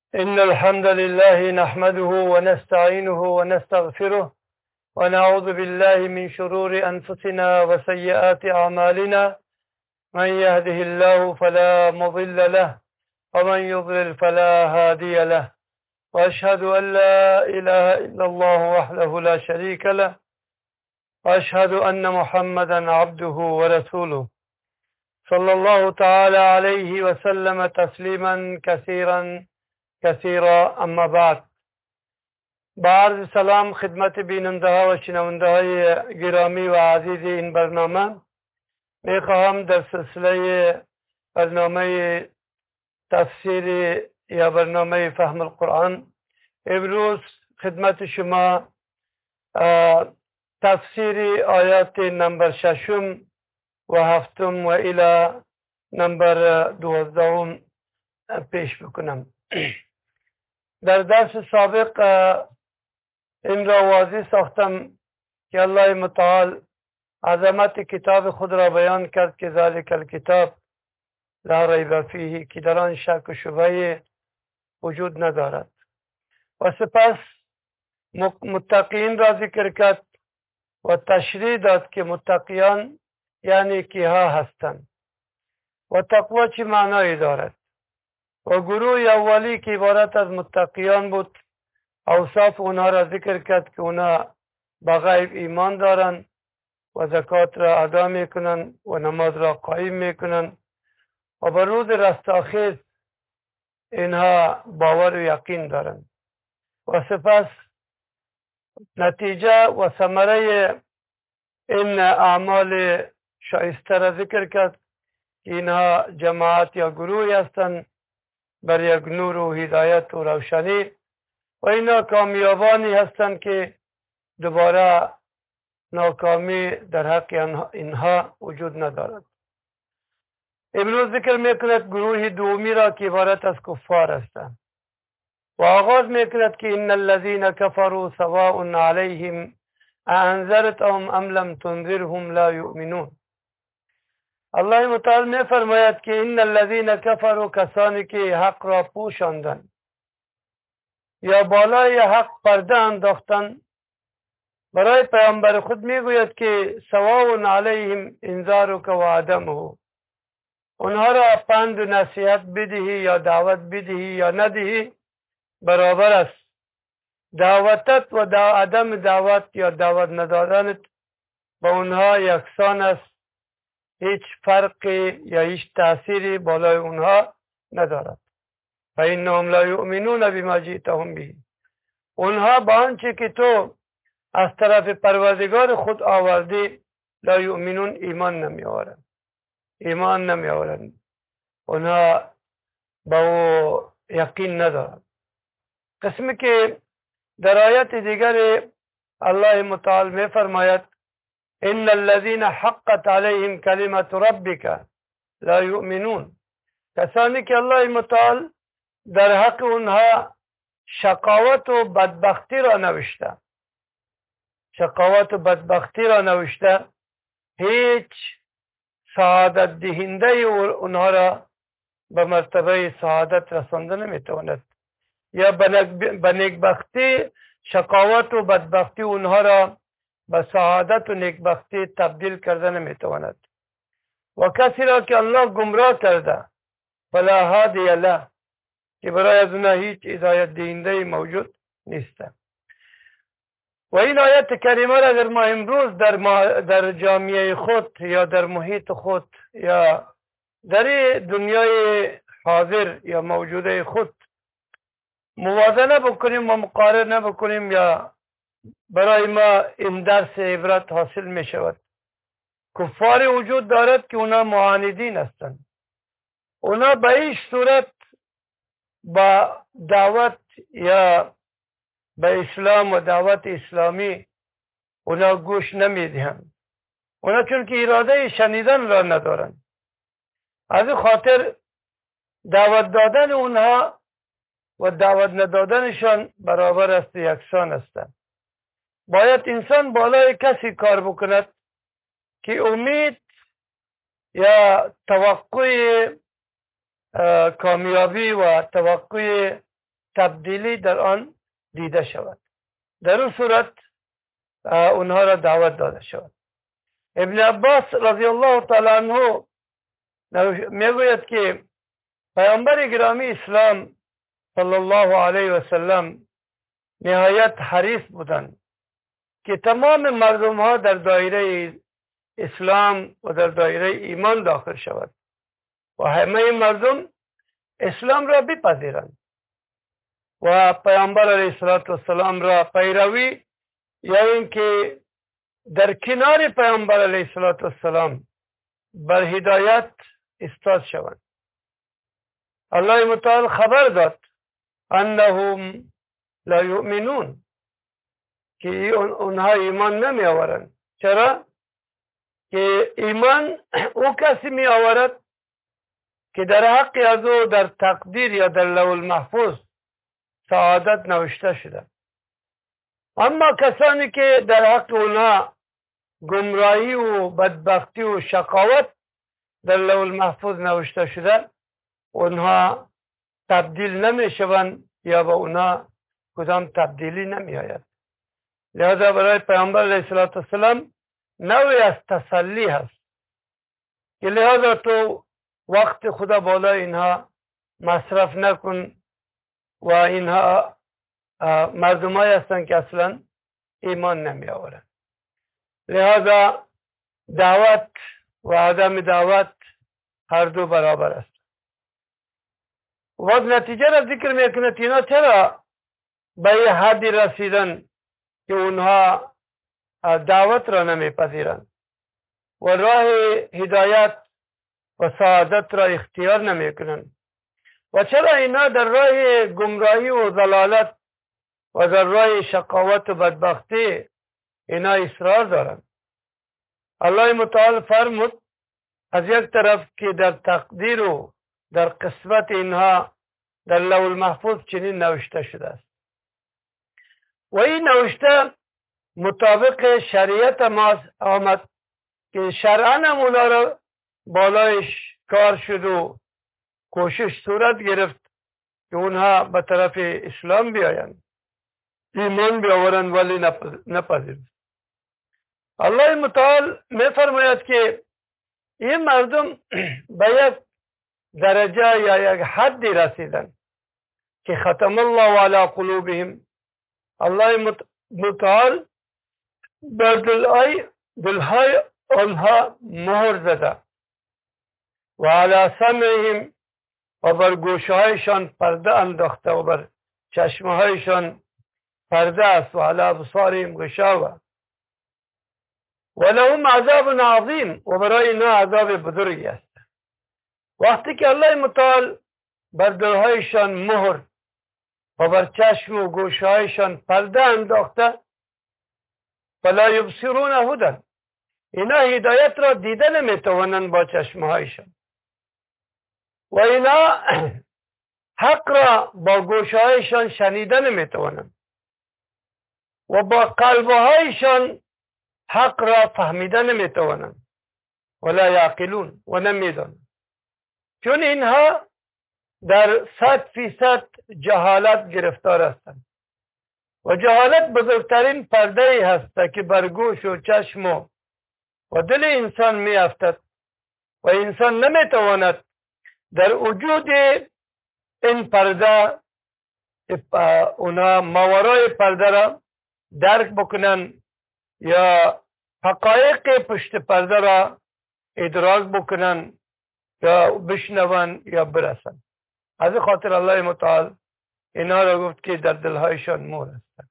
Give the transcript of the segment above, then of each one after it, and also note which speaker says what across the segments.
Speaker 1: إن الحمد لله نحمده ونستعينه ونستغفره ونعوذ بالله من شرور أنفسنا وسيئات أعمالنا. من يهده الله فلا مضل له ومن يضلل فلا هادي له، وأشهد أن لا إله إلا الله وحده لا شريك له، وأشهد أن محمدا عبده ورسوله صلى الله تعالى عليه وسلم تسليما كثيرا. اما بعد، با عرض سلام خدمت بیننده ها و شنونده های گرامی و عزیز این برنامه، میخواهم در سلسله برنامه تفسیر یا برنامه فهم القرآن امروز خدمت شما تفسیر آیات نمبر 6 و 7 و الی نمبر 12 پیش بکنم. در درس سابق این را واضح ساختم که الله متعال عظمت کتاب خود را بیان کرد که ذالک الکتاب لا ریب فیه، که در آن شک و شبهه وجود ندارد، و سپس متقین را ذکر کرد و تشریح داد که متقیان یعنی کیها هستند و تقوا چه معنایی دارد. و گروه اولی که عبارت از متقیان بود، اوصاف اونها را ذکر کرد که اونها به غیب ایمان دارند و زکات را ادا میکنند و نماز را قایم میکنند و به روز رستاخیز اینها باور و یقین دارند. و سپس نتیجه و ثمره این اعمال شایسته را ذکر کرد که اینها جماعت یا گروهی هستند بر یک نور و هدایت و روشنی، و اینا کامیابانی هستند که دوباره ناکامی در حق اینها وجود ندارد. امروز ذکر میکند گروه دومی را که عبارت از کفار هستند و آغاز میکند که ان الذين كفروا سواء عليهم انذرتهم ام لم تنذرهم لا يؤمنون. الله متعال می فرماید که ان الذين كفروا، کسانی که حق را پوشاندند یا بالای حق پرده انداختند، برای پیامبر خود میگوید که سواء علیهم انذارک و عدمه، اونها را پند و نصیحت بدهی یا دعوت بدهی یا ندهی برابر است. دعوتت و عدم دعوت یا دعوت ندادنت با اونها یکسان است، هیچ فرقی یا هیچ تأثیری بالای اونها ندارد. فإنهم لا یؤمنون بما جئتهم به، اونها با آنچه که تو از طرف پروردگار خود آوردی لا یؤمنون ایمان نمی آورند. اونها با او یقین ندارند. قسمی که در آیت دیگر الله متعال می فرماید ان الذين حقت عليهم كلمة ربك لا يؤمنون، کسانی که الله متعال در حق اونها شقاوت و بدبختی را نوشته، هیچ سعادت دهنده اونها را به مرتبه سعادت رسانده نمیتواند، یا به نیکبختی شقاوت و بدبختی اونها را به سعادت و نیکبختی تبدیل کرده نمیتواند. و کسی را که الله گمراه کرده فلا هادی له، که برای از اونها هیچ هدایت دهنده موجود نیست. و این آیت کریمه را اگر ما امروز در جامعه خود یا در محیط خود یا در دنیای حاضر یا موجوده خود موازنه بکنیم و مقارنه بکنیم، یا برای ما این درس عبرت حاصل می شود. کفار وجود دارد که اونا معاندین هستند، اونا به هیچ صورت با دعوت یا به اسلام و دعوت اسلامی اونا گوش نمی دهند. اونا چون که اراده شنیدن را ندارند، از این خاطر دعوت دادن اونها و دعوت ندادنشان برابر است، یکسان هستند. باید انسان بالای کسی کار بکند که امید یا توقع کامیابی و توقع تبدیلی در آن دیده شود. در اون صورت اونها را دعوت داده شود. ابن عباس رضی الله تعالی عنه میگوید که پیامبر گرامی اسلام صلی الله علیه و سلم نهایت حریص بودند که تمام مردم ها در دایره اسلام و در دایره ایمان داخل شود و همه مردم اسلام را بپذیرند و پیامبر علیه السلام را پیروی یا اینکه در کنار پیامبر علیه السلام بر هدایت استاد شوند. الله متعال خبر داد انهم لا یؤمنون که اونها ایمان نمی آورند. چرا؟ که ایمان او کسی می آورد که در حق از او در تقدیر یا در لوح المحفوظ سعادت نوشته شده. اما کسانی که در حق اونها گمراهی و بدبختی و شقاوت در لوح المحفوظ نوشته شده، اونها تبدیل نمی شوند یا با اونها کدام تبدیلی نمی آید. لذا برای پیامبر علیه السلام نوعی از تسلی هست که لذا تو وقت خدا بالای اینها مصرف نکن و اینها مردمایی هستند که اصلا ایمان نمی آورند. لذا دعوت و عدم دعوت هر دو برابر است. وقت نتیجه را ذکر میکنه اینا چرا به یه حدی رسیدن که اونها دعوت را نمیپذیرند و راه هدایت و سعادت را اختیار نمیکنند و چرا اینا در راه گمراهی و ضلالت و در راه شقاوت و بدبختی اینا اصرار دارند. الله متعال فرمود از یک طرف که در تقدیر و در قسمت اینها در لوح المحفوظ چنین نوشته شده است و این نوشته مطابق شریعت ما آمد که شرعاً اونا را بالایش کار شد و کوشش صورت گرفت که اونها به طرف اسلام بیایند، ایمان بیاورند ولی نپذیرند. الله متعال می فرماید که این مردم به یک درجه یا یک حدی رسیدن که ختم الله علی قلوبهم، الله متعال بر دلهای آنها مهر زده و علی سمعهم و بر گوشهایشان پرده انداخته و بر چشمهایشان پرده است و علی ابصارهم غشاوه و لهم عذاب عظیم و برای اینا عذاب بزرگی است. وقتی که الله متعال بر دلهایشان مهر و بر چشم و گوشهایشان پرده انداخته فلا یبصرون هدی، اینا هدایت را دیده نمیتوانند با چشمهایشان و اینا حق را با گوشهایشان شنیده نمیتوانند و با قلبهایشان حق را فهمیده نمیتوانند ولا یعقلون و نمیدانند، چون اینها در 100% جهالت گرفتار هستند و جهالت بزرگترین پرده هست که بر گوش و چشم و دل انسان می افتد و انسان نمیتواند در وجود این پرده اونا ماورای پرده را درک بکنن یا حقایق پشت پرده را ادراک بکنن یا بشنون یا برسن. از خاطر الله متعال اینا را گفت که در دلهایشان مور هستند.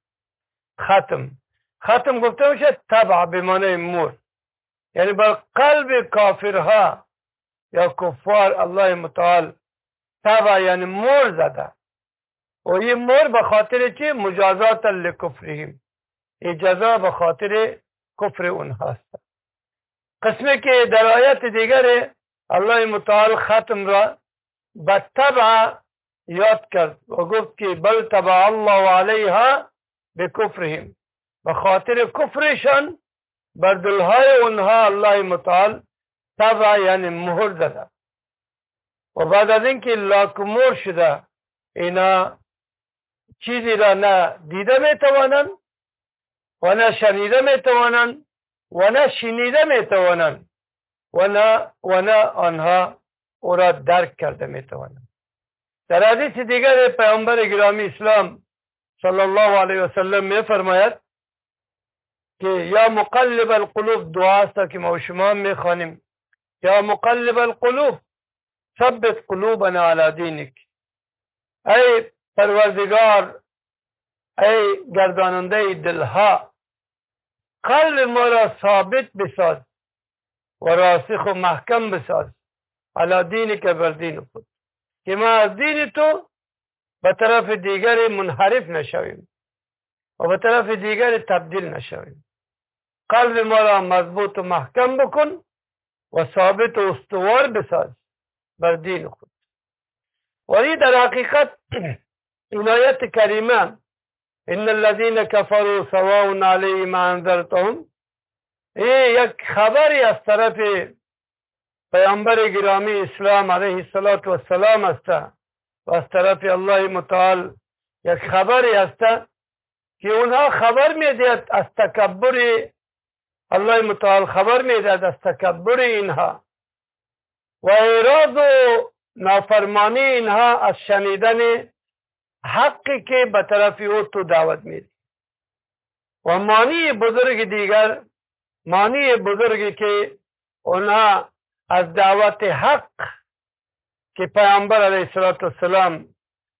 Speaker 1: ختم گفته میشه تبع به معنی مور، یعنی بر قلب کافرها یا کفار الله متعال تبع یعنی مور زده و این مور به خاطر چی؟ مجازات لکفرهم، اجازه به خاطر کفر اونها هست. قسمی که در آیت دیگر الله متعال ختم را به تبع یاد کرد و گفت که بل تبع الله علیها بکفرهم، به خاطر کفرشان بر دلهای اونها الله متعال تبع یعنی مهر زده و بعد از اینکه لاک مهر شده اینا چیزی را نه دیده میتوانند و نه شنیده میتوانند و نه شنیده میتوانند و نه آنها او را درک کرده میتوانند. در حدیث دیگر پیامبر گرامی اسلام صلی الله علیه و سلم میفرماید که یا مقلب القلوب، دعا است که ما شما میخوانیم، یا مقلب القلوب ثبت قلوبنا علی دینک. ای پروردگار، ای گرداننده دلها، قلب ما را ثابت بساز و راسخ و محکم بساز علی دینک، بر دین خود، که ما از دین تو به طرف دیگر منحرف نشویم و به طرف دیگر تبدیل نشویم. قلب ما را مضبوط و محکم بکن و ثابت و استوار بساز بر دین خود. و این در حقیقت این آیت کریمه ان الذين كفروا سواء عليهم انذرتهم، این یک خبری از طرف پیامبر گرامی اسلام علیه السلام است و از طرف الله متعال یک خبری است که اونها خبر میدهد از تکبر الله متعال، خبر میدهد از تکبر اینها و اعراض و نافرمانی اینها از شنیدن حقی که به طرف او تو دعوت میدی. و معنی بزرگ دیگر، معنی بزرگی که اونها از دعوت حق که پیامبر علیه السلام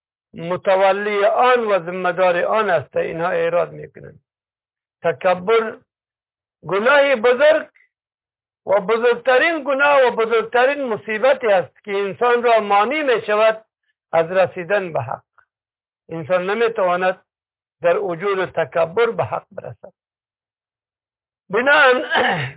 Speaker 1: متولی آن و ذمه‌دار آن است، اینها اعراض میکنند. تکبر گناه بزرگ و بزرگترین گناه و بزرگترین مصیبتی است که انسان را مانع می شود از رسیدن به حق. انسان نمیتواند در وجود تکبر به حق برسد. بنابراین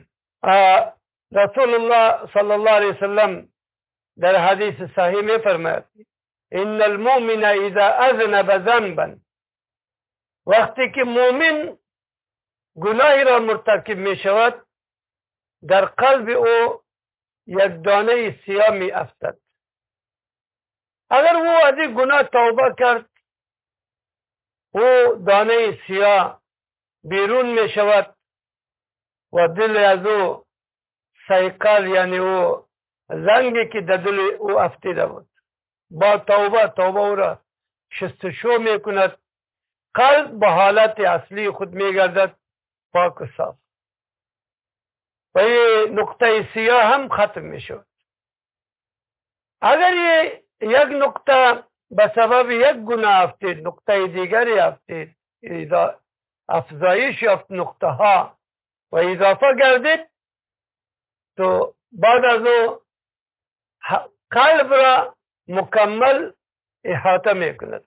Speaker 1: رسول الله صلی الله علیه وسلم در حدیث صحیح می فرماید ان المؤمن اذا اذنب ذنبا، وقتی که مؤمن گناهی را مرتکب می شود در قلب او یک دانه سیاه می افتد. اگر او از این گناه توبه کرد، او دانه سیاه بیرون می شود و دل از او سیقل، یعنی او زنگی که در دل او افتیده بود، با توبه او را شستشو می کند، قلب به حالت اصلی خود می گردد، پاک و صاف، و این نقطه سیاه هم ختم می شود. اگر یک نقطه به سبب یک گناه افتید، نقطه دیگری افتید، افزایش یافت نقطه ها و اضافه گردید، تو بعد از او قلب را مکمل احاطه می کند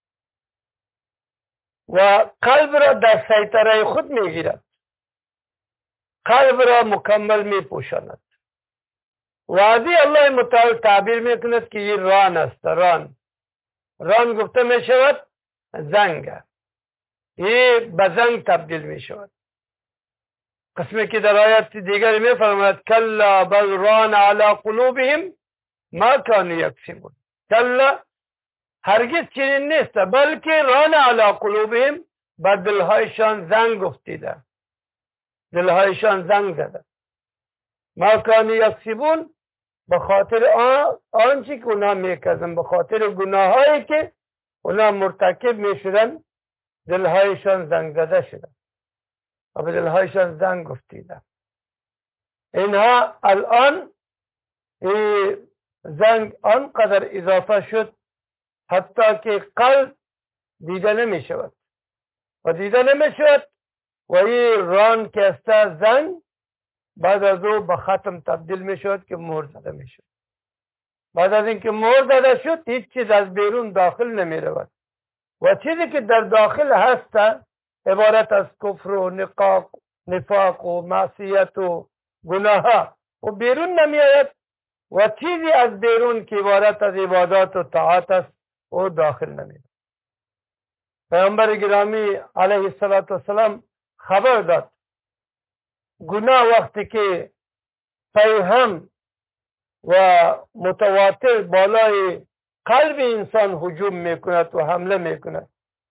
Speaker 1: و قلب را در سیطره خود می گیرد، قلب را مکمل می پوشاند. وادی الله متعال تعبیر می کند که این ران است. ران گفته می شود زنگ، این به زنگ تبدیل می شود. قسمی که در آیت دیگر می فرماید کلا بل ران علی قلوبهم ما کانوا یکسبون. کلا، هرگز چنین نیست، بلکه ران علی قلوبهم، بر دلهایشان زنگ افتیده، دلهایشان زنگ زده. ما کانوا یکسبون، به خاطر آنچه که اونا میکردن، به خاطر گناهایی که اونا مرتکب میشدن، دلهایشان زنگ زده شدن و به دلهایشان زنگ افتیده. اینها الان این زنگ آنقدر اضافه شد حتی که قلب دیده نمی شود و دیده نمی شود و این ران که است زنگ بعد از او به ختم تبدیل می شود که مهر زده می شود. بعد از اینکه مهر زده شد هیچ چیز از بیرون داخل نمی رود و چیزی که در داخل هست عبارت از کفر و نفاق و معصیت و گناه و بیرون نمی آید و چیزی از بیرون که عبارت از عبادات و طاعت است او داخل نمی آید. پیامبر گرامی علیه السلام خبر داد گناه وقتی که پیهم و متواتر بالای قلب انسان هجوم میکند و حمله میکند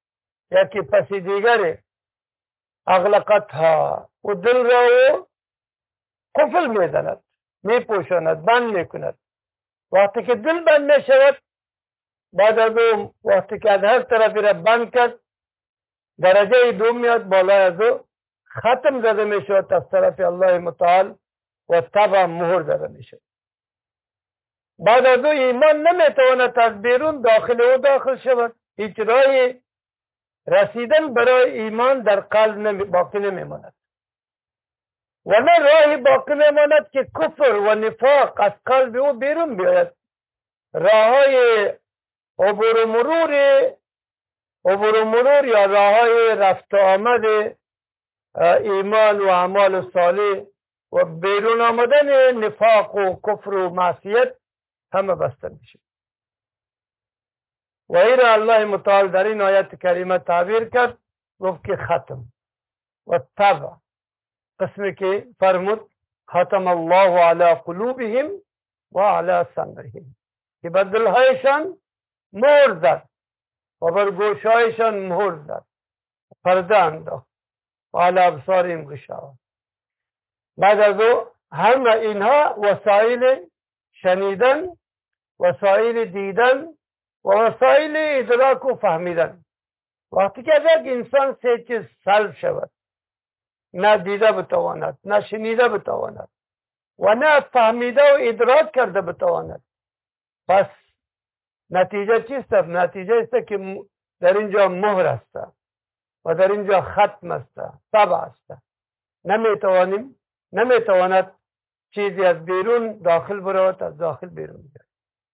Speaker 1: یکی پس دیگری اغلقتها و دل را قفل میزند، میپوشاند، بند میکند. وقتی که دل بند میشود، بعد از اون وقتی که از هر طرفی را بند کرد، درجه دوم میاد، بالا از او ختم زده میشود از طرف الله متعال و طبع مهر زده میشود. بعد از او ایمان نمیتواند از بیرون داخل او داخل شود. هیچ راهی رسیدن برای ایمان در قلب باقی نمیماند و نه راهی باقی نماند که کفر و نفاق از قلب او بیرون بیاید. راههای عبور و مرور یا راههای رفت آمد ایمان و اعمال صالح و بیرون آمدن نفاق و کفر و معصیت همه بسته میشه. و این الله متعال در این آیت کریمه تعبیر کرد، گفت که ختم و طبع، قسمی که فرمود ختم الله علی قلوبهم و علی سمعهم، که بر دلهایشان مهر زد و بر گوشهایشان مهر زد، پرده انداخت و علی ابصارهم غشاوة. بعد از او همه اینها وسایل شنیدن، وسایل دیدن و وسایل ادراک و فهمیدن. وقتی که یک انسان سه چیز سلب شود، نه دیده بتواند، نه شنیده بتواند و نه فهمیده و ادراک کرده بتواند، پس نتیجه چیست؟ نتیجه است که در اینجا مهر است و در اینجا ختم است، طبع است. نمیتواند چیزی از بیرون داخل برود، از داخل بیرون بیاید.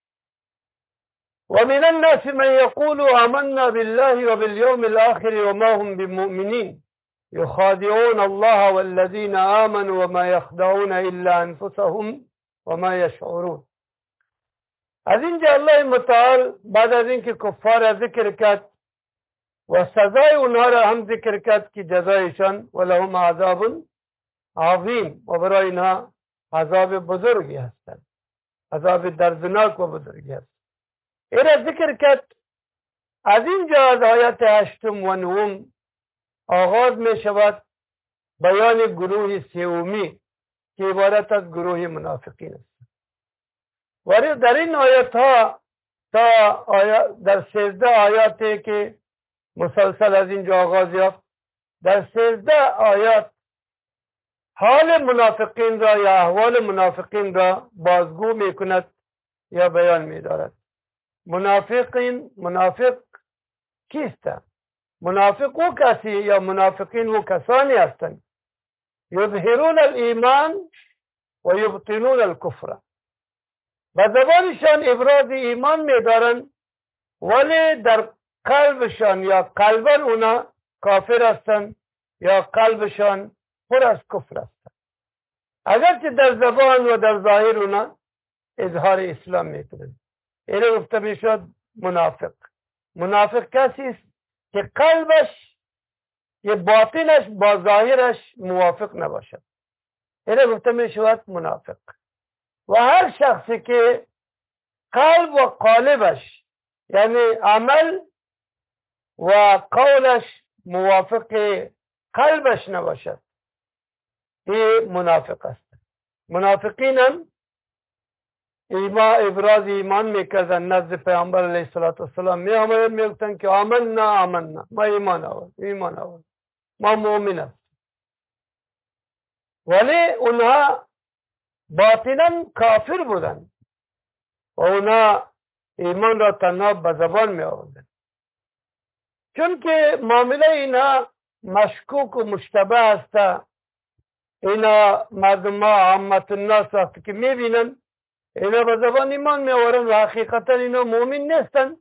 Speaker 1: ومن الناس من يقول آمنا بالله وباليوم الآخر وما هم بمؤمنين يخادعون الله والذين آمنوا وما يخدعون إلا أنفسهم وما يشعرون. از اینجا الله متعال بعد از اینکه کفار را ذکر کرد و سزای اونها را هم ذکر کرد که جزایشان ولهم عذاب عظیم، و برای اینها عذاب بزرگی هستند، عذاب دردناک و بزرگی هست. این را ذکر کرد. از اینجا از آیت 8 و 9 آغاز می شود بیان گروه سومی که عبارت از گروه منافقین است. و در این آیت ها در 13 آیاتی که مسلسل از اینجا آغاز یافت، در 13 آیات حال منافقین را یا احوال منافقین را بازگو می کند یا بیان می دارد. منافق کیست؟ منافق او کسی یا منافقین او کسانی هستند یظهرون الایمان و یبطنون الکفر، به زبانشان ابراز ایمان می دارند ولی در قلبشان یا قلبا اونا کافر هستند یا قلبشان پر از کفر هستند، اگرچه در زبان و در ظاهر اونا اظهار اسلام می کنند. اینه گفته می شود منافق. منافق کسی است که قلبش یه باطنش با ظاهرش موافق نباشد. اینه گفته می شود منافق. و هر شخصی که قلب و قالبش یعنی عمل و قولش موافق قلبش نباشد، این منافق است. منافقین هم ابراز ایمان میکردن نزد پیامبر علیه السلام، می آمدن میگفتن که آمنا ما ایمان آورد، ما مؤمن است، ولی اونها باطنا کافر بودن و اونها ایمان را تنها به زبان می آوردن، چون که معامله اینا مشکوک و مشتبه است. اینا مردم ها عامت الناس وقتی که می بینن اینا به زبان ایمان می آورن و حقیقتا اینا مؤمن نیستن.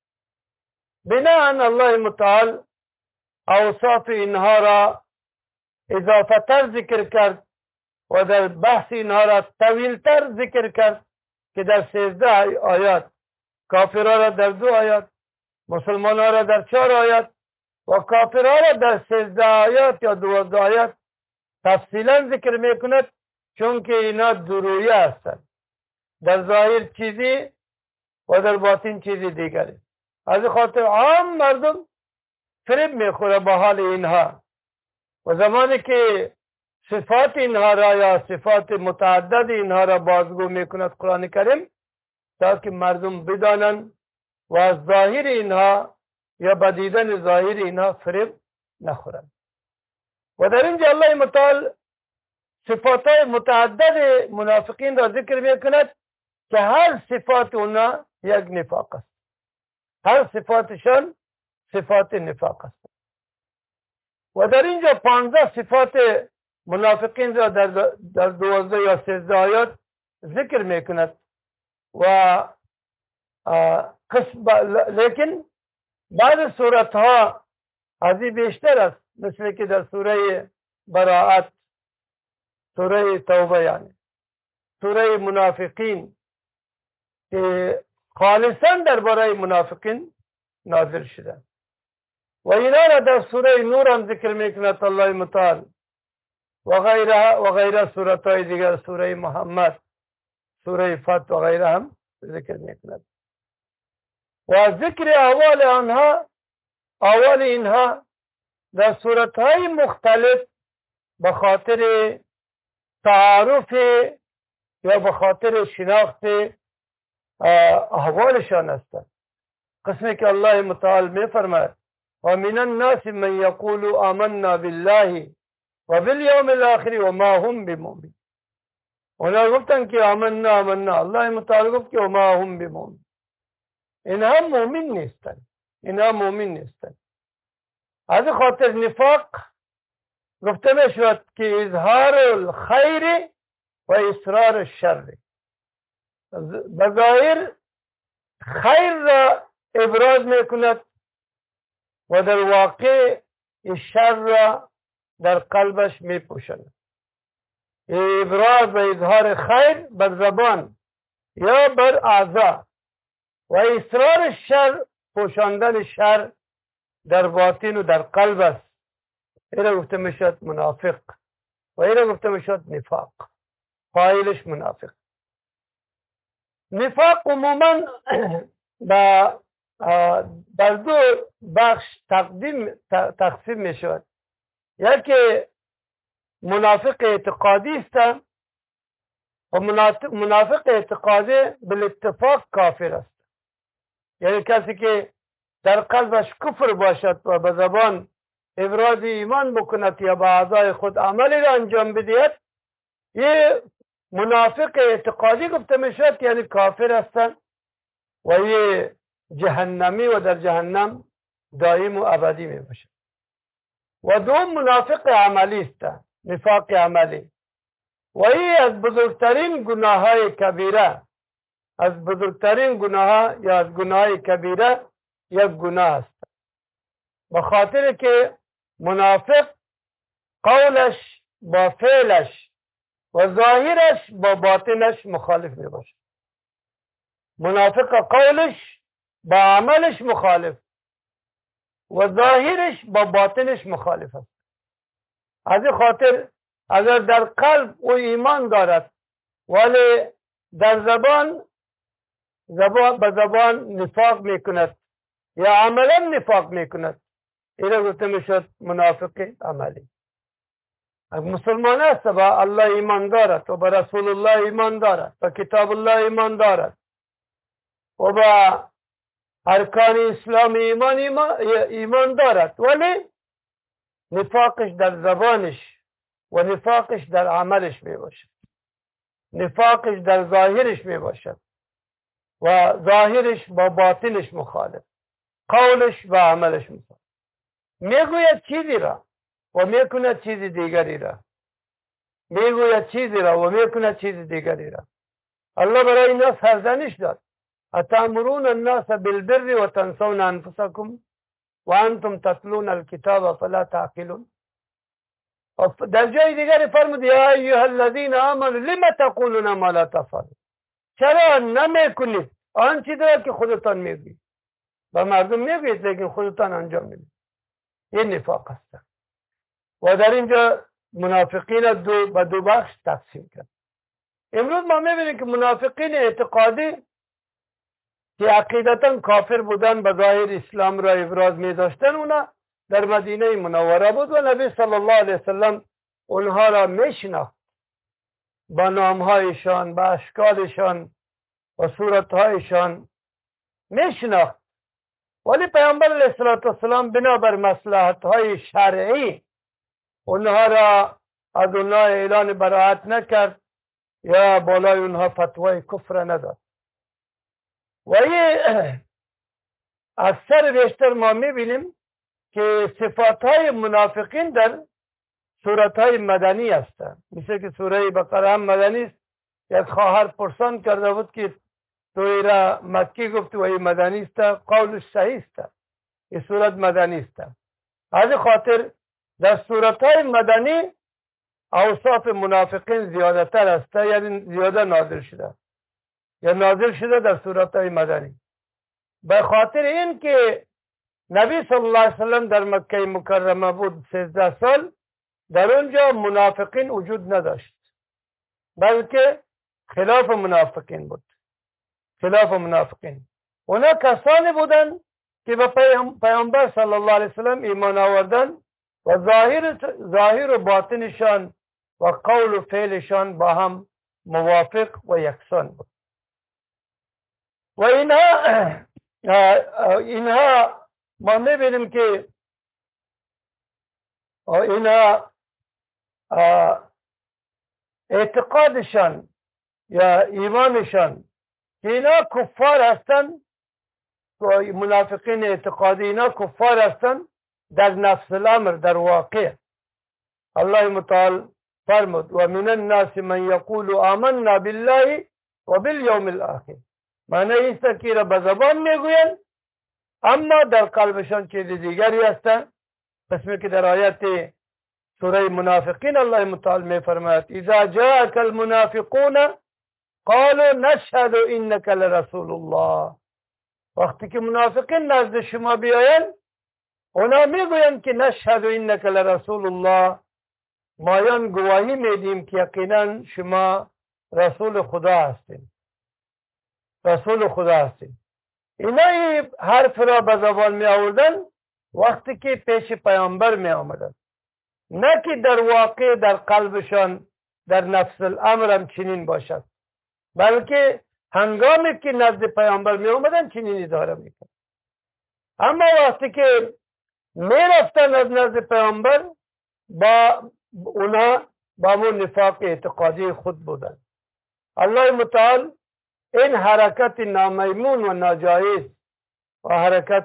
Speaker 1: بناهن الله متعال اوصاف اینها را اضافه تر ذکر کرد و در بحث اینها را طویل تر ذکر کرد که در 13 آیات، کافرها را در 2 آیات، مسلمان ها را در 4 آیات و کافرها را در 13 آیات یا 12 آیات تفصیلا ذکر می کند، چون که اینا درویه هستند، در ظاهر چیزی و در باطن چیزی دیگری. از خاطر عام مردم فریب میخوره با حال اینها و زمانی که صفات اینها را یا صفات متعدد اینها را بازگو میکند قرآن کریم تا که مردم بدانند و از ظاهر اینها یا بدیدن ظاهر اینها فریب نخورند. و در اینجا الله متعال صفات متعدد منافقین را ذکر میکند که هر صفات اونا یک نفاق است. هر صفاتشان صفات نفاق است. و در اینجا 15 صفات منافقین را در 12 یا 13 آیات ذکر میکند و لیکن بعض صورت ها از این بیشتر است، مثل که در سوره براءت، سوره توبه، یعنی سوره منافقین که خالصا درباره منافقین نازل شده و اینا را در سوره نور هم ذکر میکند الله متعال و غیره سورت های دیگر، سوره محمد، سوره فتح و غیره هم ذکر میکند و ذکر اول اینها در صورت های مختلف به خاطر تعارف یا به خاطر شناخت احوالشان هستند. قسمی که الله متعال می فرماید و من الناس من یقول آمنا بالله و بالیوم الاخر و ما هم بمؤمنین. اونا گفتن که آمنا الله متعال گفت که و ما هم بمؤمنین. اینها مؤمن نیستند. از خاطر نفاق گفته می شود که اظهار الخیر و اصرار الشر، بظاهر خیر را ابراز می کند و در واقع شر را در قلبش می پوشند. ابراز و اظهار خیر بر زبان یا بر اعضا و اصرار شر، پوشاندن شر در باطن و در قلب است. اینا گفته می شود منافق و اینا گفته می شود نفاق، فاعلش منافق. نفاق عموما در دو بخش تقسیم می شود. یکی منافق اعتقادی است و منافق اعتقادی بالاتفاق کافر است. یعنی کسی که در قلبش کفر باشد و به زبان ابراز ایمان بکند یا به اعضای خود عملی را انجام بدهد، یه منافق اعتقادی گفته می شود، یعنی کافر هستند و یه جهنمی و در جهنم دائم و ابدی می باشد. و دوم منافق عملی است، نفاق عملی، و این از بزرگترین گناه های کبیره، از بزرگترین گناه یا از گناه کبیره یک گناه است، به خاطر که منافق قولش با فعلش و ظاهرش با باطنش مخالف می باشد. منافق قولش با عملش مخالف و ظاهرش با باطنش مخالف است. از این خاطر اگر در قلب او ایمان دارد ولی در زبان به زبان نفاق میکند یا عملا نفاق میکند، اینا گفته میشد منافق عملی. مسلمان است و الله ایمان دارد و به رسول الله ایمان دارد و کتاب الله ایمان دارد و به ارکان اسلام ایمان دارد، ولی نفاقش در زبانش و نفاقش در عملش می باشد، نفاقش در ظاهرش می باشد و ظاهرش با باطنش مخالف، قولش و عملش مخالف. میگوید چیزی را و میکند چیز دیگری را، میگوید چیزی را و میکند چیز دیگری را. الله برای اینا سرزنش داد: اتامرون الناس بالبر و تنسون انفسکم و انتم تتلون الكتاب فلا تعقلون. در جای دیگر فرمود: یا ایها الذین آمنوا لم تقولون ما لا تفعلون. چرا نمیکنید آنچه را که خودتان میگویید؟ و مردم میگویید لیکن خودتان انجام میدید. این نفاق است. و در اینجا منافقین به دو بخش تقسیم کرد. امروز ما میبینیم که منافقین اعتقادی که عقیدتا کافر بودن، به ظاهر اسلام را ابراز می داشتن، اونا در مدینه منوره بود و نبی صلی الله علیه وسلم اونها را میشناخت با نامهایشان، با اشکالشان و صورتهایشان میشناخت. ولی پیامبر علیه السلام بنابر مصلحت‌های شرعی اونها را از اونها اعلان براءت نکرد یا بالای اونها فتوای کفر نداد. و از سر بیشتر ما میبینیم که صفاتهای منافقین در سورتهای مدنی هستند. مثل که سوره بقره هم مدنی است. یک خواهر پرسان کرده بود که تو را مکی گفت و این مدنی است. قولش صحیح است، این سورت مدنی است. از خاطر در سورتهای مدنی اوصاف منافقین زیادتر است، یعنی زیاده نازل شده یا نازل شده در سورتهای مدنی. به خاطر این که نبی صلی الله علیه وسلم در مکه مکرمه بود 13 سال، در اونجا منافقین وجود نداشت، بلکه خلاف منافقین بود. خلاف منافقین اونا کسانی بودن که به پیامبر صلی الله علیه وسلم ایمان آوردن و ظاهر و باطنشان و قول و فعلشان با هم موافق و یکسان بود. و اینها ما میبینیم که اینها اعتقادشان یا ایمانشان که اینا کفار هستند، منافقین اعتقادی اینا کفار هستند در نفس الامر، در واقع. الله متعال فرمود و من الناس من یقول آمنا بالله و بالیوم الاخر. معنی است که را به زبان میگویند اما در قلبشان چیز دیگری هستند. قسمی که در آیت سوره منافقین الله متعال میفرماید اذا جاءك المنافقون قالوا نشهد انك لرسول الله. وقتی که منافقین نزد شما بیایند اونا میگویند که نشهد انک لرسول الله، مایان گواهی میدیم که یقینا شما رسول خدا هستید، رسول خدا هستید. اینا حرف را به زبان می آوردن وقتی که پیش پیامبر می آمدن، نه که در واقع در قلبشان در نفس الامر هم چنین باشد، بلکه هنگامی که نزد پیامبر می آمدن چنین اداره میکرد. اما وقتی که می رفتن از نزد پیامبر با اونا با اون نفاق اعتقادی خود بودن. الله متعال این حرکت نامیمون و ناجایز و حرکت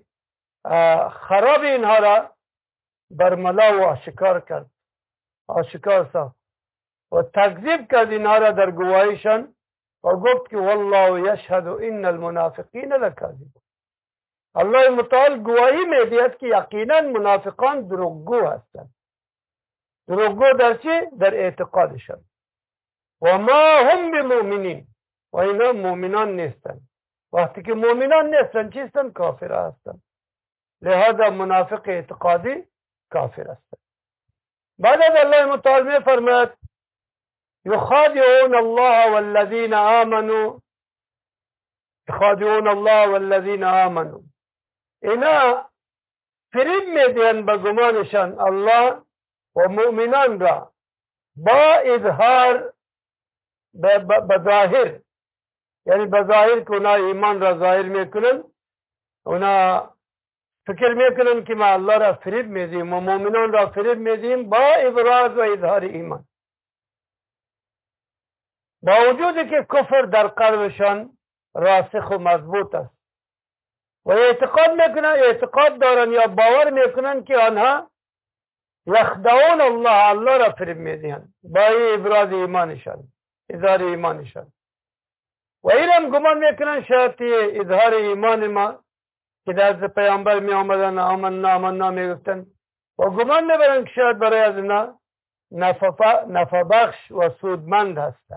Speaker 1: خراب اینها را برملا و آشکار کرد، آشکار ساخت و تکذیب کرد اینها را در گواهیشان و گفت که والله یشهد ان المنافقین لکاذبون. الله متعال گواهی میدهد که یقینا منافقان دروغگو هستند. دروغگو در چی؟ در اعتقادشان. و ما هم بمؤمنین، و اینا مؤمنان نیستند. وقتی که مؤمنان نیستند چیستند؟ کافر هستند. لهذا منافق اعتقادی کافر هستند. بعد از الله متعال میفرماید يخادعون الله والذين آمنوا، يخادعون الله والذين آمنوا. اینا فریب میدهند به گمانشان الله و مؤمنان را با اظهار به ظاهر، یعنی به ظاهر که اونا ایمان را ظاهر میکنن، اونا فکر میکنن که ما الله را فریب میدیم و مؤمنان را فریب میدیم با ابراز و اظهار ایمان، با وجودی که کفر در قلبشان راسخ و مضبوط است و اعتقاد میکنن، اعتقاد دارن یا باور میکنن که آنها یخدعون الله، الله را فریب میدهند با ابراز ایمانشان، اظهار ایمانشان. و اینم گمان میکنن شاید اظهار ایمان ما که در پیامبر می آمدن آمنا میگفتن و گمان میبرن که شاید برای از اینا نفع بخش و سودمند هستند.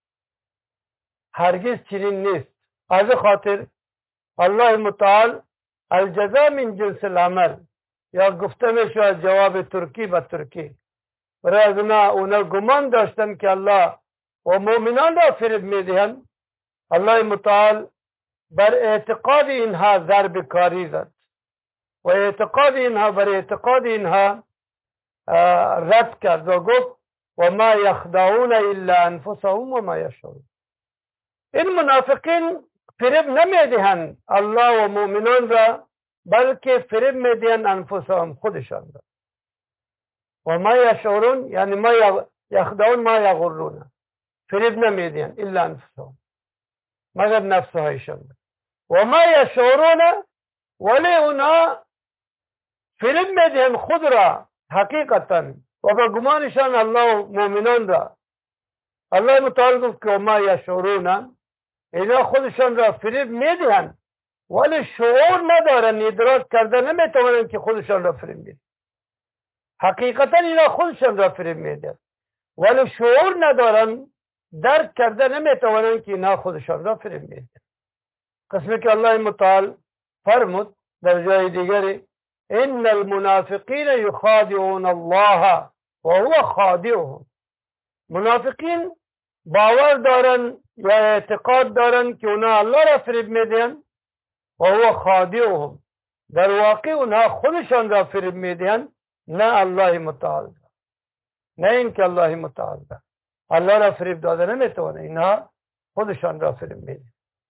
Speaker 1: هرگز چنین نیست. از خاطر الله متعال الجزاء من جنس العمل، یا گفته میشه از جواب ترکی به ترکی، برای از اونا گمان داشتن که الله و مؤمنان را فریب میدهند. الله متعال بر اعتقاد اینها ضرب کاری زد و اعتقاد اینها بر اعتقاد اینها رد کرد و گفت و ما یخدعون الا انفسهم و ما یشعرون. این منافقین فریب نمیدهند الله و مؤمنان را، بلکه فریب میدهند انفسهم خودشان را. و ما یشعرون یعنی ما یخدعون ما یغرون، فریب نمیدهند الا انفسهم مگر نفسهایشان. و ما یشعرون ولی اونا فریب میدهند خود را حقیقتا و به گمانشان الله و مؤمنان را. الله متعال گفت که ما یشعرون، اینا خودشان را فریب میدهند ولی شعور ندارن، ادراک کرده نمیتوانند که خودشان را فریب میدهند. حقیقتا اینا خودشان را فریب میدهند ولی شعور ندارن، درک کرده نمیتوانند که اینا خودشان را فریب میدهند. قسمی که الله متعال فرمود در جای دیگری ان المنافقین یخادعون الله و هو خادعهم. منافقین باور دارن یا اعتقاد دارن که اونا الله را فریب میدهند و هو خادعهم، در واقع اونها خودشان را فریب میدهند، نه الله متعال. نه اینکه الله متعال الله را فریب داده نمیتونه، اینها خودشان را فریب میدهند.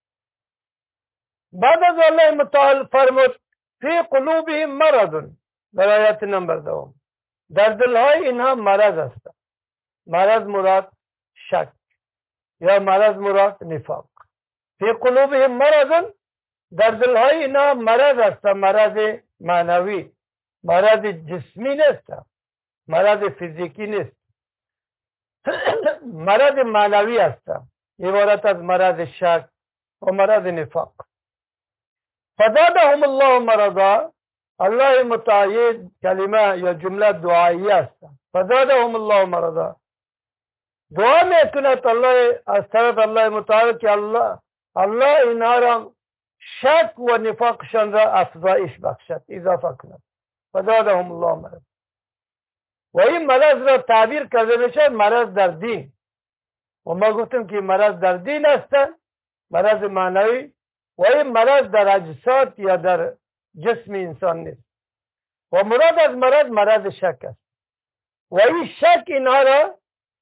Speaker 1: بعد از الله متعال فرمود فی قلوبهم مرض، در آیت نمبر 2 در دلهای اینها مرض است. مرض مراد شک یا مرض مراد نفاق. فی قلوبهم مرض، در دلهای اینها مرض است، مرض معنوی، مرض جسمی نیست، مرض فیزیکی نیست، مرض معنوی است، عبارت از مرض شک و مرض نفاق. فزادهم الله مرضا، الله متعال کلمه یا جمله دعایی است. فزادهم الله مرضا، دعا میکند الله از طرف الله متعال که الله اینها را شک و نفاقشان را افزایش بخشد، اضافه کند. فزادهم الله مرض. و این مرض را تعبیر کرده میشه مرض در دین، و ما گفتیم که مرض در دین است، مرض معنوی، و این مرض در اجساد یا در جسم انسان نیست. و مراد از مرض شک است. و این شک اینها را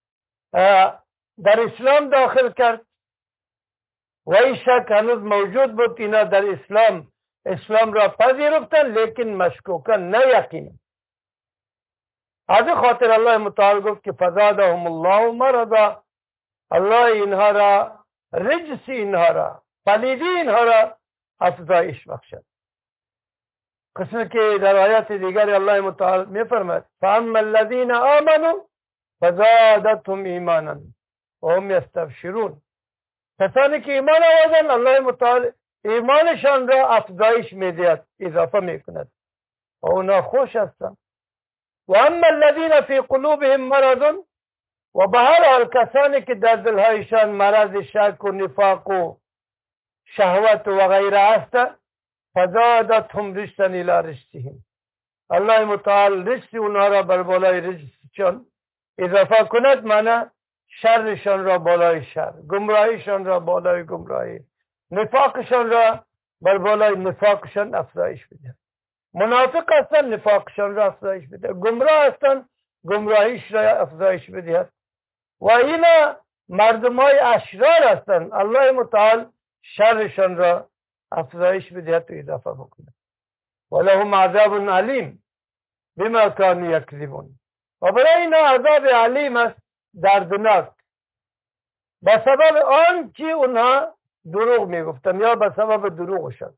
Speaker 1: در اسلام داخل کرد و این شک هنوز موجود بود. اینا در اسلام را پذیرفتن لیکن مشکوکن، نه یقین. از خاطر الله متعال گفت که فزادهم الله مرضا، الله اینها را رجس، اینها را پلیدی، اینها را افزایش بخشد. قسمی که در آیات دیگر الله متعال میفرماید فاما الذین آمنوا فزادتهم ایمانا و هم یستبشرون. کسانی که ایمان آوردند الله متعال ایمانشان را افزایش میدهد، اضافه میکند و اونا خوش هستند. و اما الذین فی قلوبهم مرض، و به هر حال کسانی که در دلهایشان مرض شک و نفاق و شهوت و غیره است، فزادتهم رجسا الی رجسهم، الله متعال رجس اونها را بر بالای رجسشان اضافه کند، معنی شرشان را بالای شر، گمراهیشان را بالای گمراهی، نفاقشان را بر بالای نفاقشان افزایش بده. منافق هستند نفاقشان را افزایش بده، گمراه هستند گمراهیش را افزایش بده. و اینا مردمای اشرار هستند، الله متعال شرشان را افزایش بده و اضافه بکنه. ولهم عذاب علیم بما كانوا یکذبون، و برای اینا عذاب علیم است، دردناک، به سبب آن که اونها دروغ میگفتن یا به سبب دروغشان.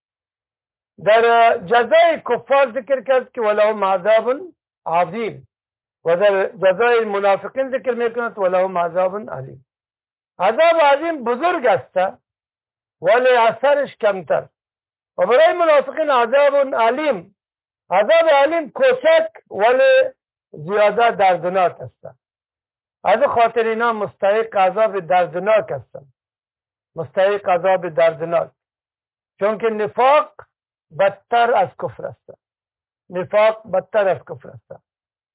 Speaker 1: در جزای کفار ذکر کرد که ولهم عذاب عظیم، و در جزای منافقین ذکر میکند ولهم عذاب علیم. عذاب عظیم بزرگ است ولی اثرش کمتر، و برای منافقین عذاب علیم، عذاب علیم کوچک ولی زیاده دردناک است. از خاطر اینا مستحق عذاب دردناک هستند، مستحق عذاب دردناک، چون که نفاق بدتر از کفر است، نفاق بدتر از کفر است.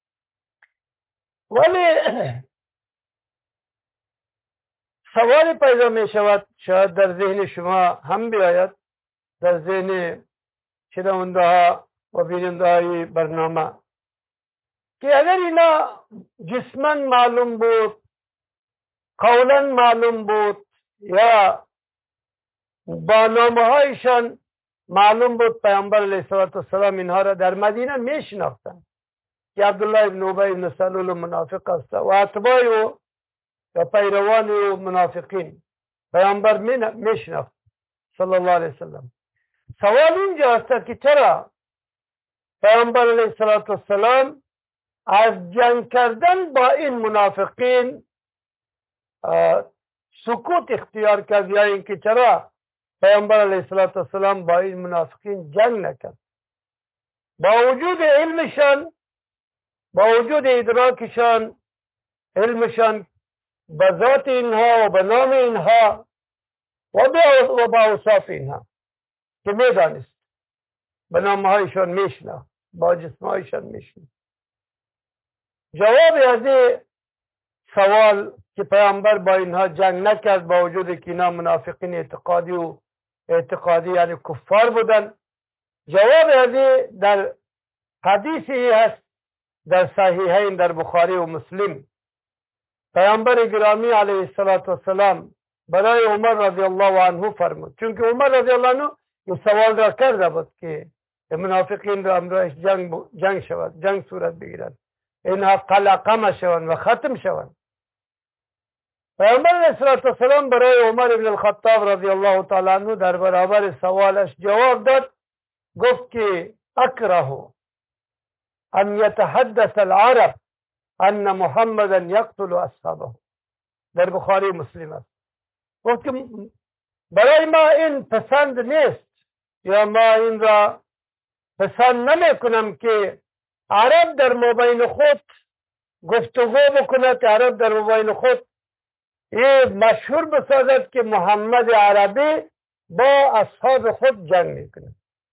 Speaker 1: ولی سوال پیدا می شود، شاید در ذهن شما هم بیاید، در ذهن شنونده ها و بیننده‌های برنامه که اگر اینا جسما معلوم بود، قولا معلوم بود یا با نامه هایشان معلوم بود، پیامبر علیه السلام اینها را در مدینه میشناختند که عبدالله ابن ابی بن سلول منافق است و اتباع او و پیروان او منافقین پیامبر میشناخت صلی الله علیه وسلم. سوال اینجا است که چرا پیامبر علیه السلام از جنگ کردن با این منافقین سکوت اختیار کرد، یا اینکه چرا پیامبر علیه السلام با این منافقین جنگ نکرد؟ با وجود علمشان، با وجود ادراکشان، علمشان به ذات اینها و به نام اینها و به اوصاف اینها که میدانست، به نامهایشان میشناخت، با جسمهایشان میشناخت. جواب از این سوال که پیامبر با اینها جنگ نکرد با وجود که اینا منافقین اعتقادی یعنی کفار بودن، جواب از این در حدیثی هست در صحیحین در بخاری و مسلم. پیامبر گرامی علیه السلام برای عمر رضی الله عنه فرمود، چون که عمر رضی الله عنه این سوال را کرده بود که منافقین را امروز جنگ شود، جنگ صورت بگیرد، اینها قلقمه شوند و ختم شوند. پیامبر علیه السلام برای عمر بن الخطاب رضی الله تعالی عنه در برابر سوالش جواب داد، گفت که اکره ان یتحدث العرب ان محمدا یقتل اصحابه. در بخاری مسلم است. گفت که برای ما این پسند نیست، یا ما این را پسند نمی کنم که عرب در مابین خود گفتگو بکند، عرب در مابین خود یہ مشهور بسازد که محمد عربی با اصحاب خود جنگ میکنه.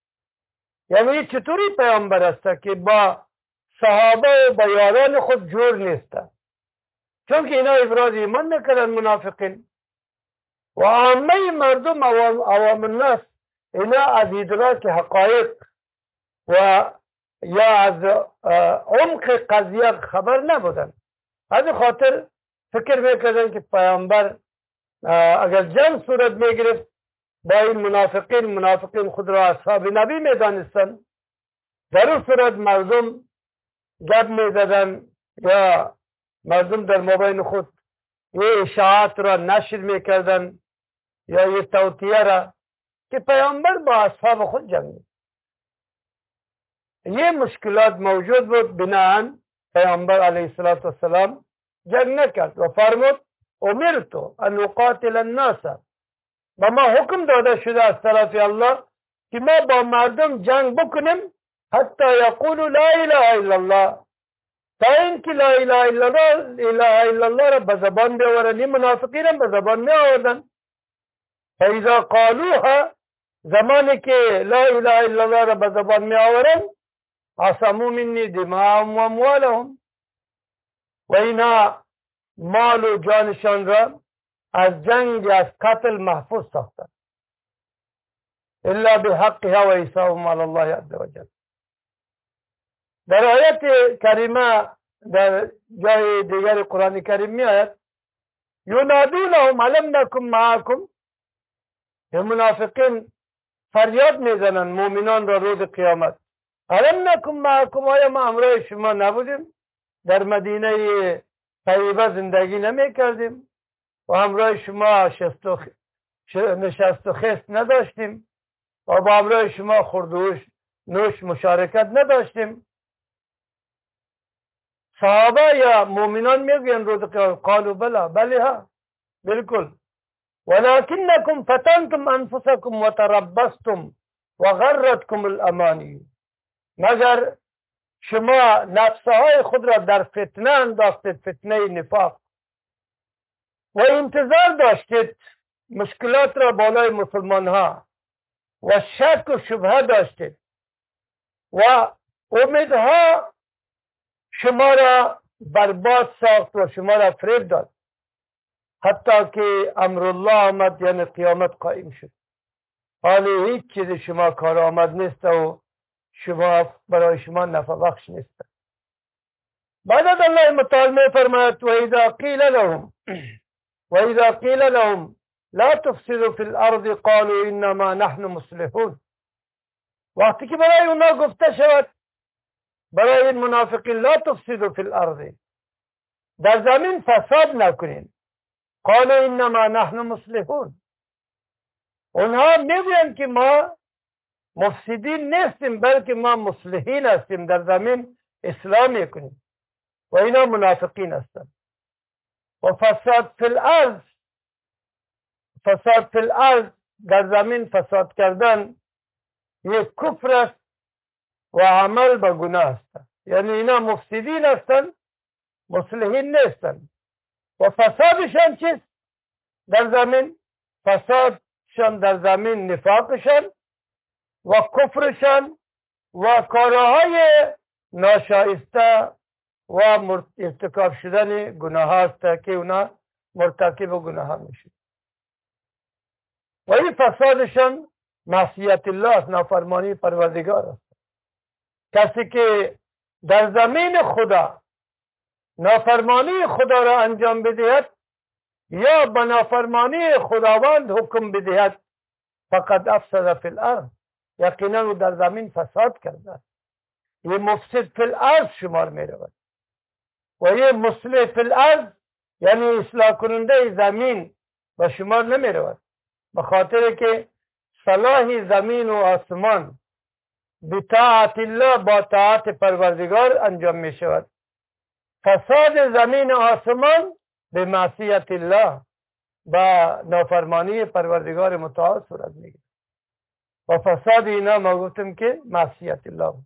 Speaker 1: یعنی چطوری پیامبر است که با صحابه و با یاران خود جور نیسته؟ چون که اینا ابراز ایمان نکردن منافقین و عامه مردم عوام الناس اینا از ادراک حقایق و یا از عمق قضیه خبر نبودن. از خاطر فکر میکردن که پیامبر اگر جنگ صورت میگرفت با این منافقین خود را اصحاب نبی میدانستن، در اون صورت مردم گپ میزدن یا مردم در مابین خود یه اشاعات را نشر میکردن یا یه توطیه را که پیامبر با اصحاب خود جنگ. یه مشکلات موجود بود، بناهن پیامبر علیه السلام جنگ نکرد و فرمود امرتو ان اقاتل الناس، و ما حکم داده شده از طرف الله که ما با مردم جنگ بکنیم حتی یقولوا لا اله الا الله، تا اینکه لا اله الا الله را به زبان بیاورن. این منافقین هم به زبان می آوردن. فاذا قالوها، زمانی که لا اله الا الله را به زبان می آورن، عصموا منی دماءهم و اموالهم، و اینا مال و جانشان را از جنگ از قتل محفوظ ساختن، الا بحقها و حسابهم علی الله عز وجل. در آیت کریمه در جای دیگر قرآن کریم می آید ینادونهم الم نکن معکم، این منافقین فریاد میزنن مؤمنان را روز قیامت، الم نکن معکم، آیا ما همراه شما نبودیم؟ در مدینه طیبه زندگی نمی کردیم و همراه شما نشست و خست نداشتیم و با همراه شما خورد نوش مشارکت نداشتیم؟ صحابه یا مؤمنان میگن روز قیامت قالوا بله ها بالکل، ولكنكم فتنتم انفسكم وتربصتم وغرتكم الامانی، مگر شما نفسهای خود را در فتنه انداختید، فتنه نفاق، و انتظار داشتید مشکلات را بالای مسلمان ها و شک و شبهه داشتید و امیدها شما را برباد ساخت و شما را فریب داد، حتی که امر الله آمد، یعنی قیامت قائم شد. حالی هیچ چیز شما کار آمد نیست و برای شما نفع بخش نیست. بعد از الله متعال می فرماید و اذا قیل لهم لا تفسدوا في الارض قالوا انما نحن مصلحون. وقتی که برای اونا گفته شود، برای این منافقین، لا تفسدوا في الارض، در زمین فساد نکنین، قالوا انما نحن مصلحون، اونها میگویند که ما مفسدین نیستیم بلکه ما مصلحین هستیم، در زمین اصلاح میکنیم. و اینا منافقین هستند. و فساد فی الارض، در زمین فساد کردن یک کفر است و عمل به گناه است. یعنی اینا مفسدین هستند، مصلحین نیستند. و فسادشان چیست در زمین؟ فسادشان در زمین نفاقشان و کفرشان و کارهای ناشایسته و ارتکاب شدن گناه است که اونا مرتکب گناه میشه. و این فسادشان معصیت الله است، نافرمانی پروردگار است. کسی که در زمین خدا نافرمانی خدا را انجام بدهد یا به نافرمانی خداوند حکم بدهد، فقط افسد فی الارض، یقینا او در زمین فساد کرده. یه مفسد فی الارض شمار می رود. و یه مصلح فی الارض یعنی اصلاح کننده زمین به شمار نمی رود، به خاطر که صلاح زمین و آسمان بطاعت الله، با طاعت پروردگار انجام می شود. فساد زمین و آسمان به معصیت الله، با نافرمانی پروردگار متعال صورت میگیرد. و فساد اینا ما گفتیم که معصیت الله.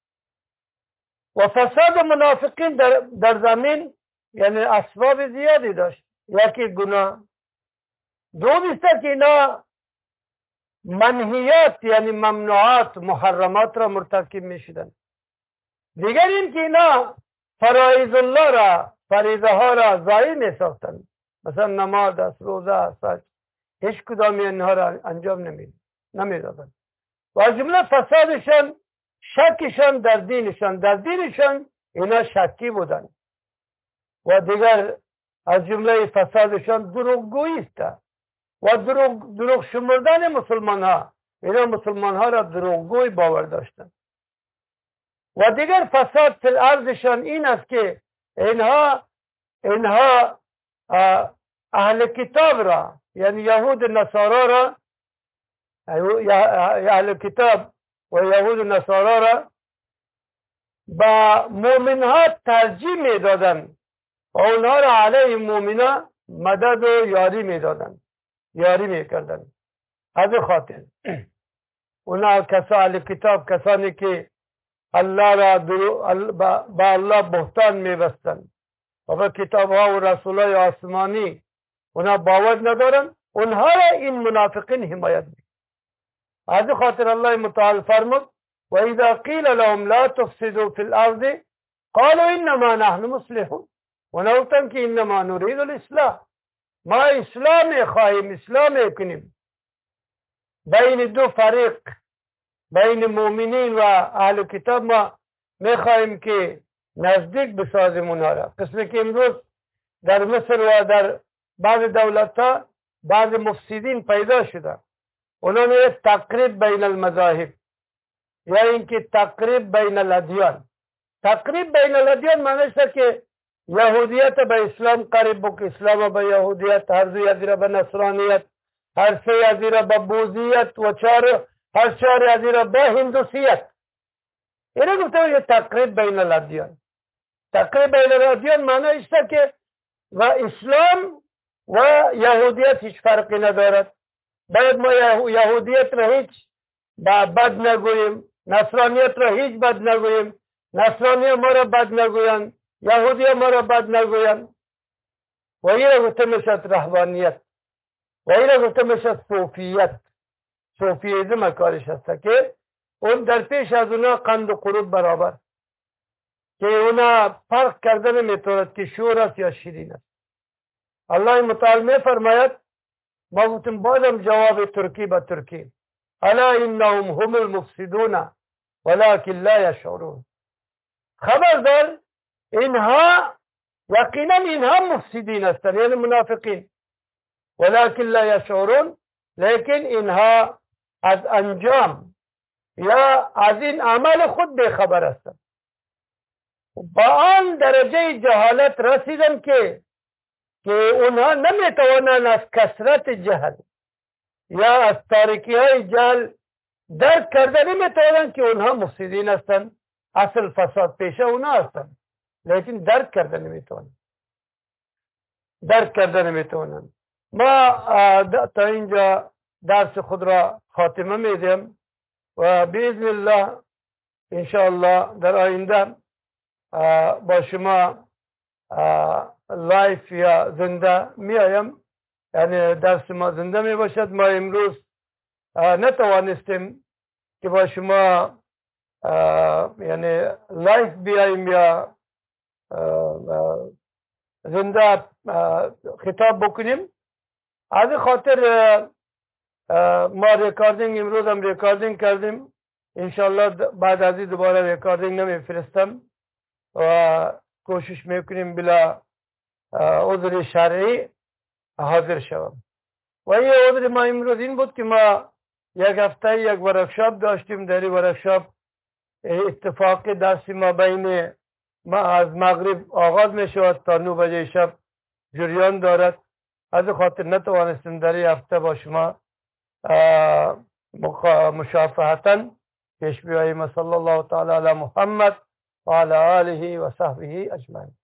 Speaker 1: و فساد منافقین در زمین یعنی اسباب زیادی داشت. یکی گناه، دوم است که اینا منهیات یعنی ممنوعات، محرمات را مرتکب می شدن. دیگر این که اینا فرائض الله را، فریضه ها را ضایع می ساختن، مثلا نماز است، روزه است، هیچ کدام اینها را انجام نمی دادن. و از جمله فسادشان شکشان در دینشان اینا شکی بودن. و دیگر از جمله فسادشان دروغگویی است و دروغ شمردن مسلمان ها. اینا مسلمان ها را دروغگوی باور داشتن. و دیگر فساد فی الارضشان این است که اینها اهل کتاب را، یعنی یهود نصارا را، اهل کتاب و یهود نصارا را با مؤمن ها ترجیح می دادن و اونها را علیه مؤمنا مدد و یاری می دادن، یاری می کردن. از خاطر اونا اهل کتاب کسانی که الله را با الله بهتان می بستن و به کتاب ها و رسول های آسمانی اونا باور ندارن، اونها را این منافقین حمایت می. از خاطر الله متعال فرمود و اذا قیل لهم لا تفسدوا فی الارض قالوا انما نحن مصلحون. اونا گفتن که انما نريد الاصلاح، ما اصلاح میخواهیم، اصلاح میکنیم. بین دو فریق، بین مؤمنین و اهل کتاب ما میخواهیم که نزدیک بسازیم اونها را. قسمی که امروز در مصر و در بعض دولت ها بعض مفسدین پیدا شده، اونا میگه تقریب بین المذاهب، یا اینکه تقریب بین الادیان. تقریب بین الادیان معنی است که یهودیت به اسلام قریب بک، اسلام به یهودیت، هر دو یزیره به نصرانیت، هر سه یزیره به بوذیت و هر چهار یزیره به هندوسیت. اینه گفته یه تقریب بین الادیان. تقریب بین الادیان معنی است که و اسلام و یهودیت هیچ فرقی ندارد. باید ما یهودیت را هیچ بد نگوییم، نصرانیت را هیچ بد نگوییم، نصرانی ما را بد نگویند، یهودی ما را بد نگویند. و این را گفته میشد رهبانیت و این را گفته میشد صوفیت. صوفیزم کارش هست که اون در پیش از اونا قند و قروب برابر، که اونا فرق کردن میتوند که شور است یا شیرین است. الله متعال می فرماید، ما گفتیم بازم جواب ترکی به ترکی، الا انهم هم المفسدون ولكن لا يشعرون. خبردار اینها یقینا اینها مفسدین هستند، یعنی منافقین، ولكن لا يشعرون، لیکن اینها از انجام یا از این عمل خود بیخبر هستند. با آن درجه جهالت رسیدن که اونها نمیتوانند از کثرت جهل یا از تاریکی های جهل درک کرده نمیتوانند که اونها مفسدین هستند، اصل فساد پیشه اونها هستند، لیکن درک کرده نمیتوانند. ما تا اینجا درس خود را خاتمه میدیم و باذن الله انشاءالله در آینده با شما لایف یا زنده می آیم، یعنی درس ما زنده می باشد. ما امروز نتوانستیم که با شما یعنی لایف بیاییم یا زنده خطاب بکنیم. از خاطر ما ریکاردینگ امروز هم ریکاردینگ کردیم، انشاءالله بعد از این دوباره ریکاردینگ نمیفرستم و کوشش میکنیم بلا عذر شرعی حاضر شوم. و این عذر ما امروز این بود که ما یک هفته یک ورکشاپ داشتیم. در این ورکشاپ اتفاق درس ما بین ما از مغرب آغاز می شود تا 9 بجه شب جریان دارد. از خاطر نتوانستیم در این هفته با شما مشافهتا پیش بیاییم. صلی الله تعالی علی محمد و علی آله و صحبه اجمعین.